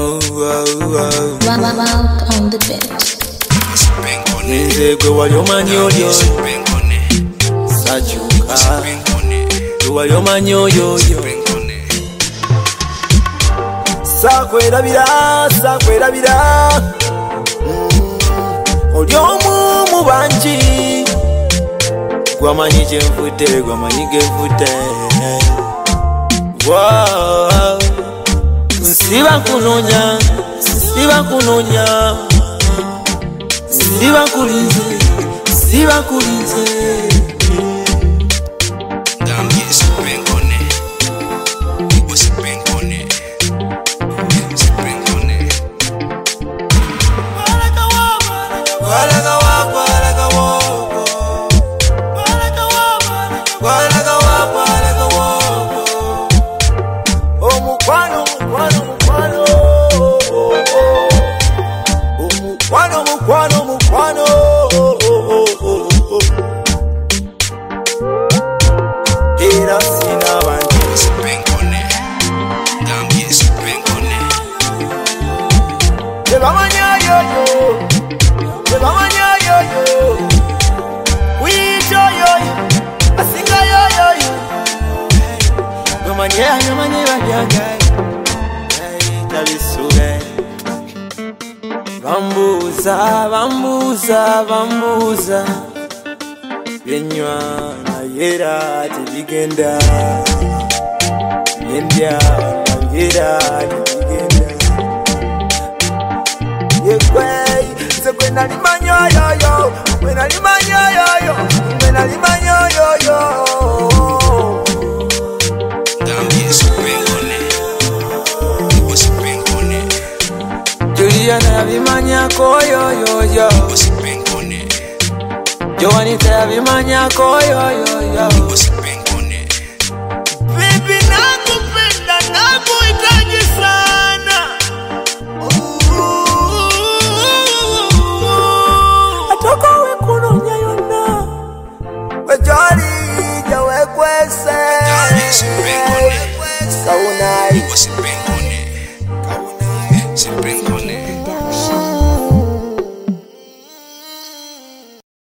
Out on the bench. Nize gwe wali omanyi oyo Sajuka gwe wali omanyi oyo Sakwerabira Oli omu mu bangi Gwamanyi kyenvudde gwamanyi genvudde Siba kunoonya Siba kulinze Gambye sipenkone Ibo sipenkone Sipenkone Walaga Omukwano Era sina bantu Sipenkone Gambye sipenkone Tebamanya yoyo Wito yoyo Asinga yoyo Gomanye banyaga Talisure Bambuza Yenywa na yera tibigenda Yendya na yera tibigenda Yekwe Sekwe nalimanya yoyo Kwe nalimanya yoyo Gambye sipenkone Ibo sipenkone Juliana yabimanyako yoyo Ibo sipenkone Joanita yabimanyako yoyo Ibo sipenkone Baby nakupenda nakuhitaji sana Atoko we kunonya yona Wejari jawe kwese Gambye sipenkone Kaunai Ibo sipenkone